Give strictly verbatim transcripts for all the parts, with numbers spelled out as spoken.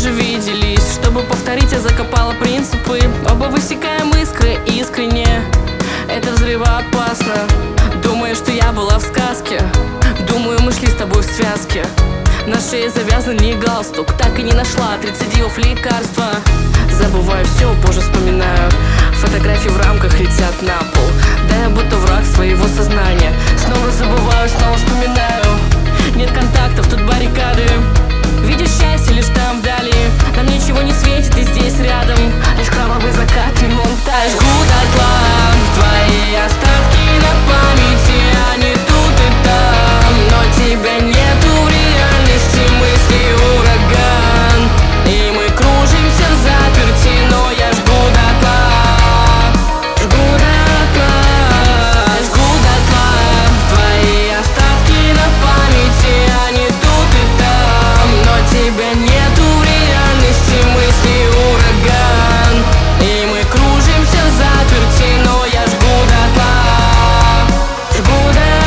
уже виделись. Чтобы повторить, я закопала принципы. Оба высекаем искры искренне. Это взрывоопасно. Думаешь, что я была в сказке? Думаю, мы шли с тобой в связке. На шее завязан не галстук. Так и не нашла от рецидивов лекарства. Забываю все, позже вспоминаю. Фотографии в рамках летят на пол. Да я будто враг своего сознания. Снова забываю, снова вспоминаю. Нет контактов, тут баррикады. Видишь счастье лишь там вдали. Нам ничего не светит и здесь рядом. Лишь кровавый закат и монтаж. Жгу дотла твои остатки на памяти. Они тут и там, но тебя нету в реальности. Мысли ураган, и мы кружимся в заперти. Но я жгу дотла, жгу дотла, жгу дотла твои остатки на памяти. Они тут и там, но тебя нету в реальности. Мысли ураган, и мы кружимся в заперти. Но я жгу дотла, жгу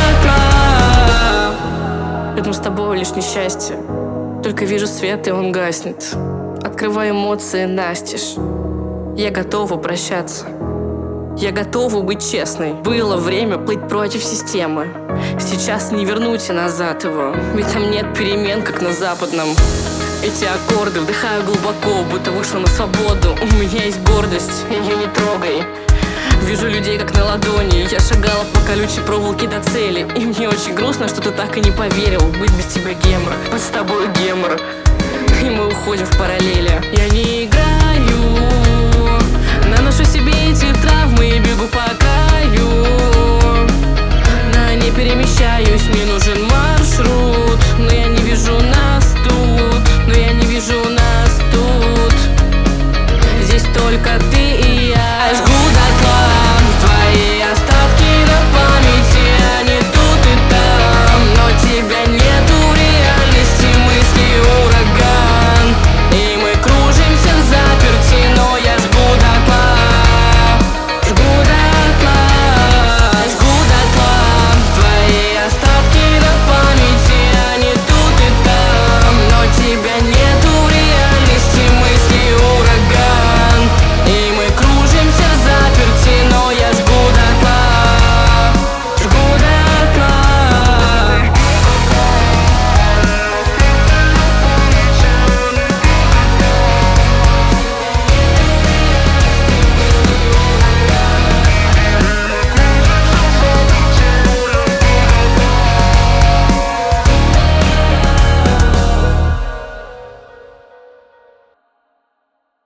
дотла. Рядом с тобой лишь несчастье. Только вижу свет, и он гаснет. Открываю эмоции настежь. Я готова прощаться. Я готова быть честной. Было время плыть против системы. Сейчас не вернуть и назад его. Ведь там нет перемен, как на западном. Эти аккорды вдыхаю глубоко, будто вышла на свободу. У меня есть гордость, ее не трогай. Вижу людей как на ладони. Я шагала по колючей проволоке до цели. И мне очень грустно, что ты так и не поверил. Быть без тебя гемор, быть с тобой гемор. И мы уходим в параллели. Я не играю, наношу себе эти травмы и бегу по краю. Но не перемещаюсь, мне нужно